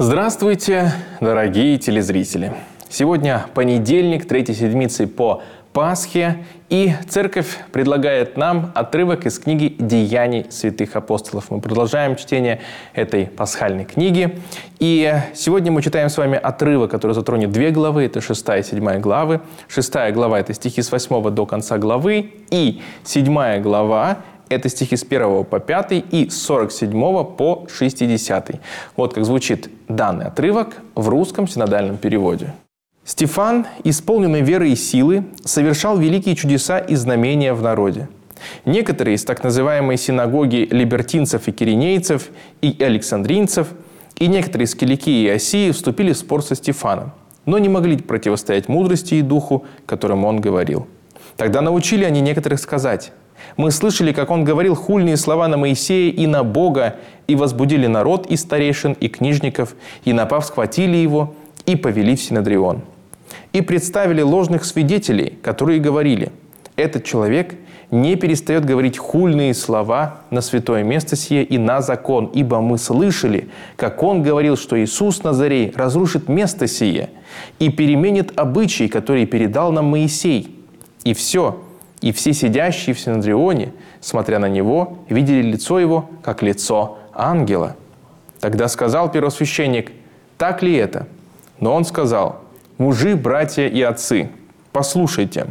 Здравствуйте, дорогие телезрители! Сегодня понедельник, 3-й седмицы по Пасхе, и Церковь предлагает нам отрывок из книги «Деяний святых апостолов». Мы продолжаем чтение этой пасхальной книги. И сегодня мы читаем с вами отрывок, который затронет две главы. Это 6 и 7 главы. 6 глава – это стихи с 8 до конца главы. И 7 глава – это стихи с 1 по 5 и с 47 по 60. Вот как звучит данный отрывок в русском синодальном переводе. «Стефан, исполненный веры и силы, совершал великие чудеса и знамения в народе. Некоторые из так называемой синагоги либертинцев и киринейцев и александринцев, и некоторые из Киликии и Осии вступили в спор со Стефаном, но не могли противостоять мудрости и духу, которым он говорил. Тогда научили они некоторых сказать: «Мы слышали, как он говорил хульные слова на Моисея и на Бога, и возбудили народ и старейшин, и книжников, и, напав, схватили его, и повели в Синедрион. И представили ложных свидетелей, которые говорили: этот человек не перестает говорить хульные слова на святое место сие и на закон, ибо мы слышали, как он говорил, что Иисус Назарей разрушит место сие и переменит обычаи, которые передал нам Моисей. И все сидящие в Синедрионе, смотря на него, видели лицо его, как лицо ангела. Тогда сказал первосвященник: так ли это? Но он сказал: мужи, братья и отцы, послушайте,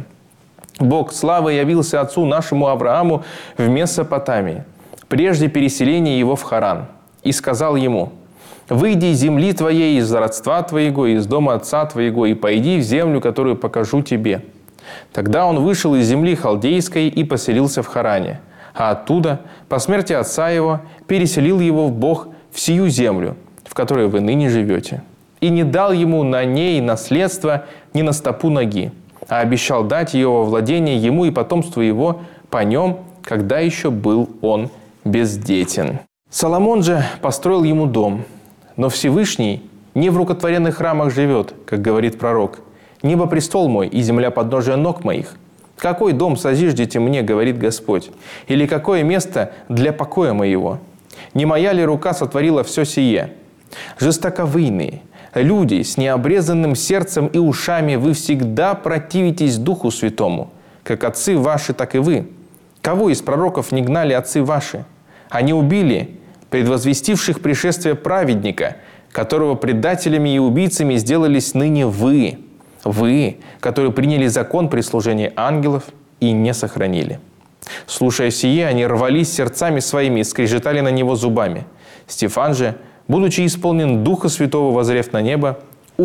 Бог славы явился отцу нашему Аврааму в Месопотамии, прежде переселения его в Харан, и сказал ему: выйди из земли твоей, из родства твоего, из дома отца твоего, и пойди в землю, которую покажу тебе. Тогда он вышел из земли халдейской и поселился в Харане, а оттуда, по смерти отца его, переселил его Бог в сию землю, в которой вы ныне живете. И не дал ему на ней наследство ни на стопу ноги, а обещал дать ее во владение ему и потомству его по нем, когда еще был он бездетен. Соломон же построил ему дом, но Всевышний не в рукотворенных храмах живет, как говорит пророк: «Небо престол мой, и земля подножие ног моих. Какой дом созиждете мне, говорит Господь, или какое место для покоя моего? Не моя ли рука сотворила все сие? Жестоковыйные, люди с необрезанным сердцем и ушами, вы всегда противитесь Духу Святому, как отцы ваши, так и вы. Кого из пророков не гнали отцы ваши? Они убили предвозвестивших пришествие праведника, которого предателями и убийцами сделались ныне вы. Вы, которые приняли закон при служении ангелов и не сохранили. Слушая сие, они рвались сердцами своими и скрежетали на него зубами. Стефан же, будучи исполнен Духа Святого, воззрев на небо,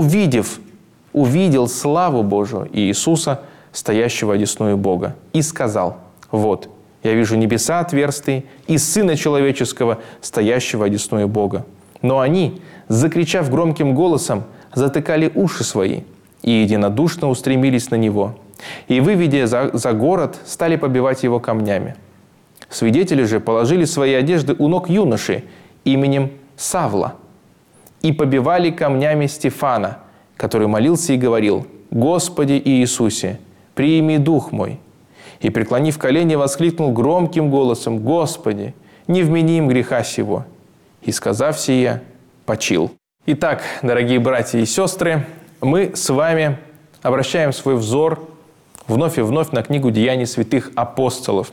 увидел славу Божию и Иисуса, стоящего одесную Бога, и сказал: вот, я вижу небеса отверстые и Сына Человеческого, стоящего одесную Бога. Но они, закричав громким голосом, затыкали уши свои и единодушно устремились на него. И, выведя за город, стали побивать его камнями. Свидетели же положили свои одежды у ног юноши именем Савла и побивали камнями Стефана, который молился и говорил: «Господи Иисусе, прими дух мой». И, преклонив колени, воскликнул громким голосом: «Господи, не вмени им греха сего». И, сказав сие, почил. Итак, дорогие братья и сестры, мы с вами обращаем свой взор вновь и вновь на книгу «Деяний святых апостолов».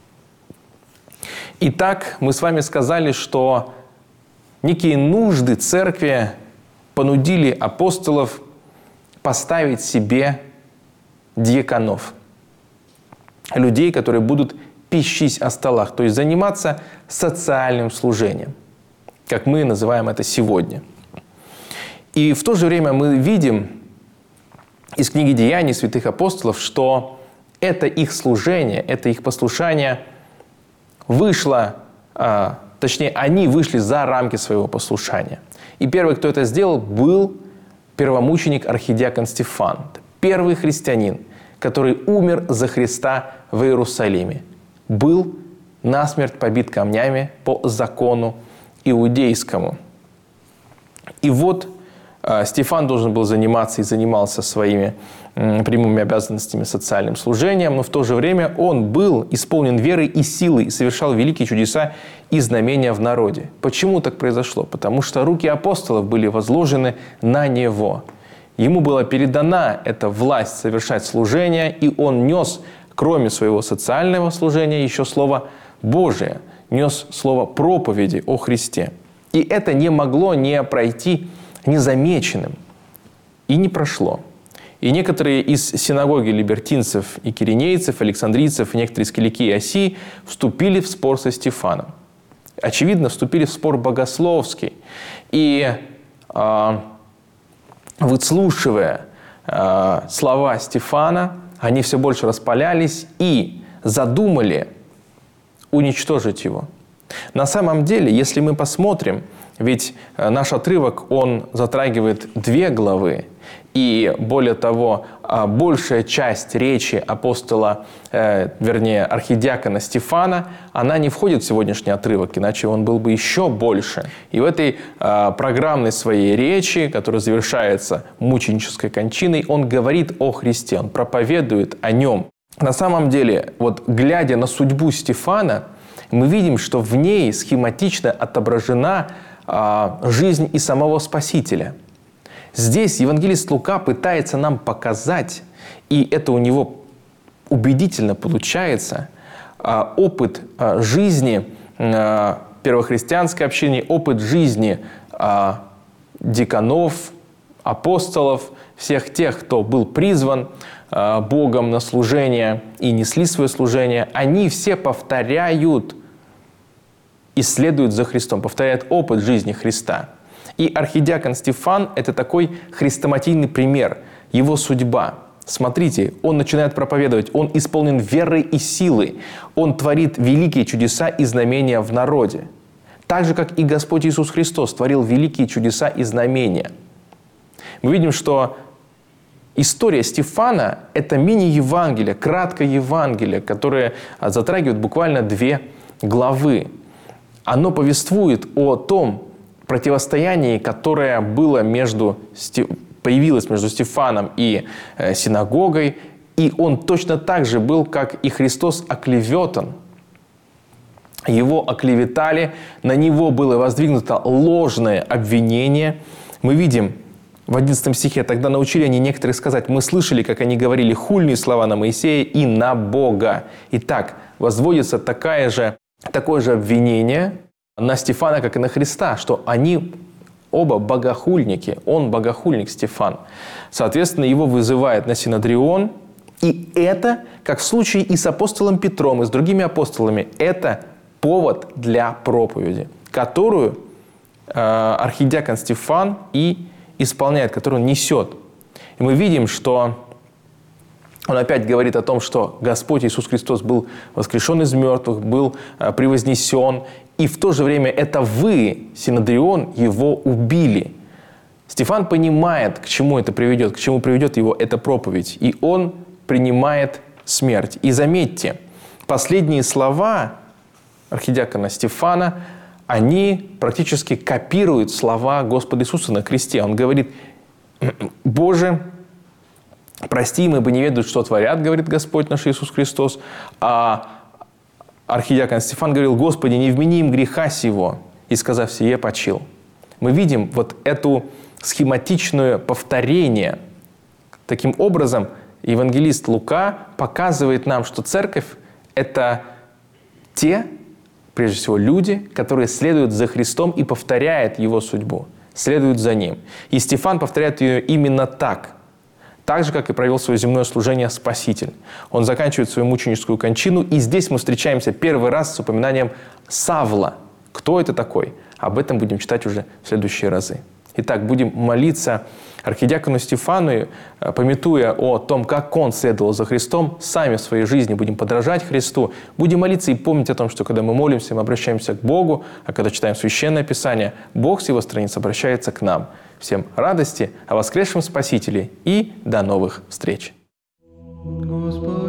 Итак, мы с вами сказали, что некие нужды церкви понудили апостолов поставить себе диаконов, людей, которые будут пищись о столах, то есть заниматься социальным служением, как мы называем это сегодня. И в то же время мы видим из книги «Деяний святых апостолов», что это их служение, это их послушание вышло, точнее, они вышли за рамки своего послушания. И первый, кто это сделал, был первомученик архидиакон Стефан. Первый христианин, который умер за Христа в Иерусалиме. Был насмерть побит камнями по закону иудейскому. И вот Стефан должен был заниматься и занимался своими прямыми обязанностями социальным служением, но в то же время он был исполнен верой и силой и совершал великие чудеса и знамения в народе. Почему так произошло? Потому что руки апостолов были возложены на него. Ему была передана эта власть совершать служение, и он нес, кроме своего социального служения, еще Слово Божие, нес слово проповеди о Христе. И это не могло не пройти незамеченным. И не прошло. И некоторые из синагоги либертинцев и киринейцев, александрийцев, и некоторые из Киликии и Осии вступили в спор со Стефаном. Очевидно, вступили в спор богословский. И выслушивая слова Стефана, они все больше распалялись и задумали уничтожить его. На самом деле, если мы посмотрим, ведь наш отрывок, он затрагивает 2 главы, и более того, большая часть речи апостола, вернее, архидиакона Стефана, она не входит в сегодняшний отрывок, иначе он был бы еще больше. И в этой программной своей речи, которая завершается мученической кончиной, он говорит о Христе, он проповедует о нем. На самом деле, вот глядя на судьбу Стефана, мы видим, что в ней схематично отображена жизнь и самого Спасителя. Здесь евангелист Лука пытается нам показать, и это у него убедительно получается, опыт жизни первохристианской общины, опыт жизни диканов, апостолов, всех тех, кто был призван Богом на служение и несли свое служение. Они все повторяют и следуют за Христом, повторяют опыт жизни Христа. И архидиакон Стефан – это такой хрестоматийный пример, его судьба. Смотрите, он начинает проповедовать, он исполнен верой и силой, он творит великие чудеса и знамения в народе. Так же, как и Господь Иисус Христос творил великие чудеса и знамения. Мы видим, что история Стефана – это мини-евангелие, краткое Евангелие, которое затрагивает буквально 2 главы. Оно повествует о том противостоянии, которое было появилось между Стефаном и синагогой, и он точно так же был, как и Христос, оклеветан. Его оклеветали, на него было воздвигнуто ложное обвинение. Мы видим в 11 стихе: «Тогда научили они некоторых сказать: мы слышали, как они говорили хульные слова на Моисея и на Бога». Итак, возводится такое же обвинение на Стефана, как и на Христа, что они оба богохульники. Он богохульник, Стефан. Соответственно, его вызывает на Синодрион. И это, как в случае и с апостолом Петром, и с другими апостолами, это повод для проповеди, которую архидиакон Стефан и исполняет, которую он несет. И мы видим, что он опять говорит о том, что Господь Иисус Христос был воскрешен из мертвых, был превознесен, и в то же время это вы, Синодрион, его убили. Стефан понимает, к чему это приведет, к чему приведет его эта проповедь, и он принимает смерть. И заметьте, последние слова архидиакона Стефана, они практически копируют слова Господа Иисуса на кресте. Он говорит: «Боже, прости им, ибо не ведают, что творят, говорит Господь наш Иисус Христос». А архидиакон Стефан говорил: «Господи, не вмени им греха сего». И, сказав сие, почил. Мы видим вот эту схематичное повторение. Таким образом, евангелист Лука показывает нам, что церковь – это те, прежде всего, люди, которые следуют за Христом и повторяют его судьбу, следуют за ним. И Стефан повторяет ее именно так же, как и провел свое земное служение Спаситель. Он заканчивает свою мученическую кончину, и здесь мы встречаемся первый раз с упоминанием Савла. Кто это такой? Об этом будем читать уже в следующие разы. Итак, будем молиться архидиакону Стефану, памятуя о том, как он следовал за Христом, сами в своей жизни будем подражать Христу, будем молиться и помнить о том, что когда мы молимся, мы обращаемся к Богу, а когда читаем Священное Писание, Бог с его страниц обращается к нам. Всем радости о воскресшем Спасителе и до новых встреч! Господи.